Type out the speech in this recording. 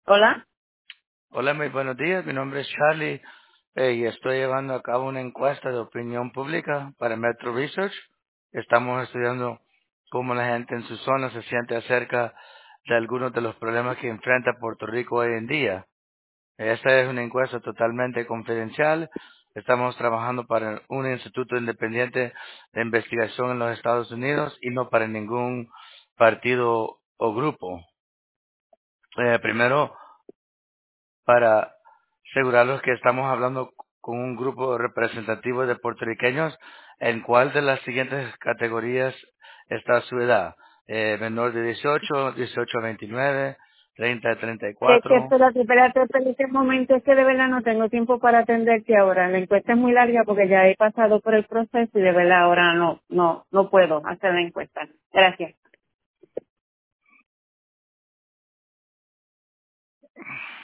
Hola. Hola, muy buenos días. Mi nombre es Charlie y estoy llevando a cabo una encuesta de opinión pública para Metro Research. Estamos estudiando cómo la gente en su zona se siente acerca de algunos de los problemas que enfrenta Puerto Rico hoy en día. Esta es una encuesta totalmente confidencial. Estamos trabajando para un instituto independiente de investigación en los Estados Unidos y no para ningún partido o grupo. Primero, para asegurarlos que estamos hablando con un grupo representativo de puertorriqueños, ¿en cuál de las siguientes categorías está su edad? Menor de 18, 18 a 29, 30 a Que 34. espérate un momento, es que de verdad no tengo tiempo para atenderte ahora. La encuesta es muy larga porque ya he pasado por el proceso y de verdad ahora no puedo hacer la encuesta. Gracias.